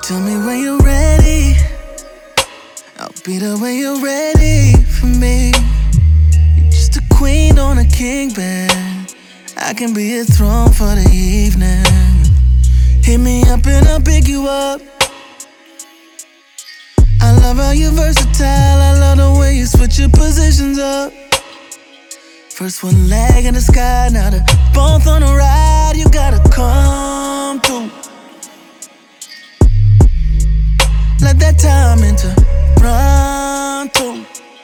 Tell me when you're ready. I'll be there when you're ready for me. You're just a queen on a king bed. I can be a throne for the evening. Hit me up and I'll pick you up. I love how you're versatile. I love the way you switch your positions up. First one leg in the sky, now they're both on a ride. You gotta come through. Let that time into run through.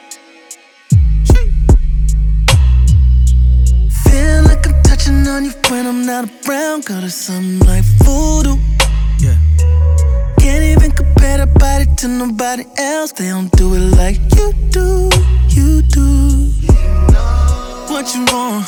Feel like I'm touching on you when I'm not around. Girl, it's something like voodoo. Yeah. Can't even compare the body to nobody else. They don't do it like you do. You do. What you want?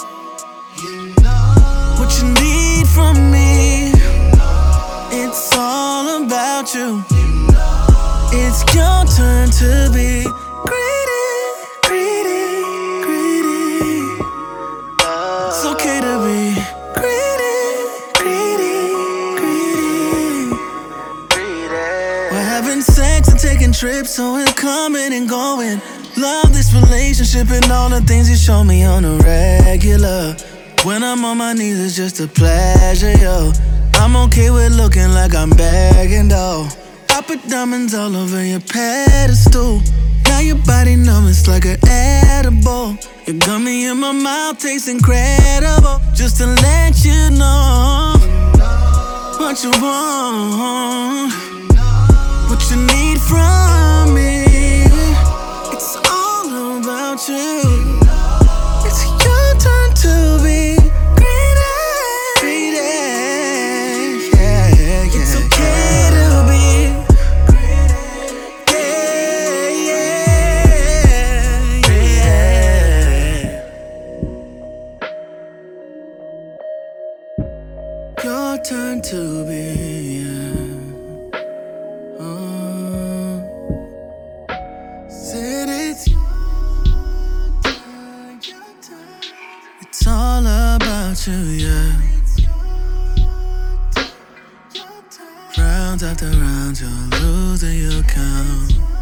What you need from me? It's all about you. It's your turn to be greedy, greedy, greedy. It's okay to be greedy, greedy, greedy. We're having sex and taking trips, so we're coming and going. Love this relationship and all the things you show me on a regular. When I'm on my knees, it's just a pleasure, yo. I'm okay with looking like I'm begging, though. I put diamonds all over your pedestal. Now your body numb, it's like an edible. You got me in my mouth, tastes incredible. Just to let you know what you want, what you need from me. It's all about you. It's your turn to be greedy, greedy. Yeah, yeah, yeah. It's okay to be greedy. Yeah, yeah, yeah. Your turn to be. Said it's all about you, yeah. Rounds after rounds, you're losing your count.